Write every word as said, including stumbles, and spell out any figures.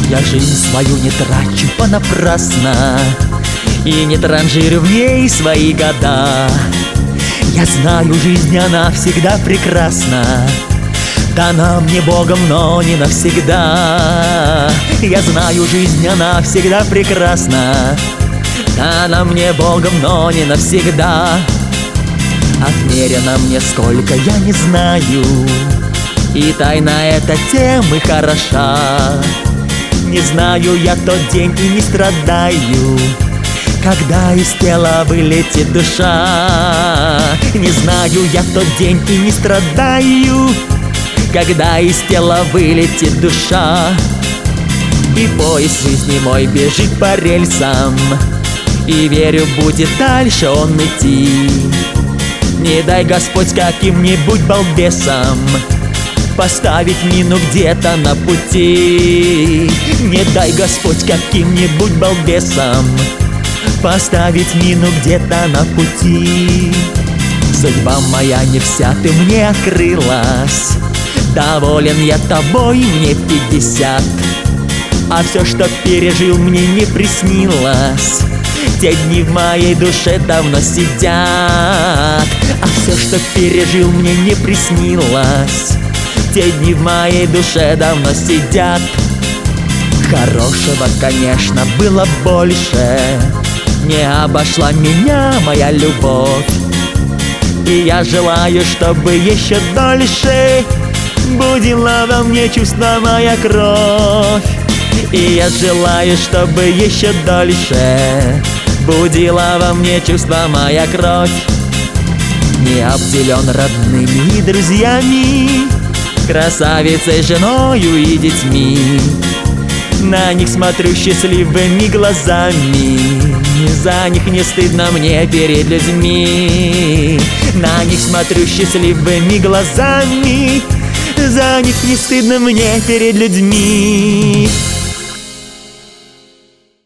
Я жизнь свою не трачу понапрасно и не транжирю в ней свои года. Я знаю, жизнь она всегда прекрасна, дана мне Богом, но не навсегда. Я знаю, жизнь она всегда прекрасна, дана мне Богом, но не навсегда. Отмерено мне сколько, я не знаю, и тайна эта тем и хороша. Не знаю я тот день и не страдаю, когда из тела вылетит душа. Не знаю я тот день и не страдаю, когда из тела вылетит душа. И поезд жизни мой бежит по рельсам, и верю, будет дальше он идти. Не дай Господь каким-нибудь балбесам поставить мину где-то на пути. Не дай Господь каким-нибудь балбесам поставить мину где-то на пути. Судьба моя не вся ты мне открылась, доволен я тобой, мне пятьдесят. А все, что пережил, мне не приснилось, те дни в моей душе давно сидят. А все, что пережил, мне не приснилось, те дни в моей душе давно сидят. Хорошего, конечно, было больше, не обошла меня моя любовь. И я желаю, чтобы еще дольше будила во мне чувства моя кровь. И я желаю, чтобы еще дольше будила во мне чувства моя кровь. Не обделен родными и друзьями, красавицей, женою и детьми. На них смотрю счастливыми глазами, за них не стыдно мне перед людьми. На них смотрю счастливыми глазами, за них не стыдно мне перед людьми.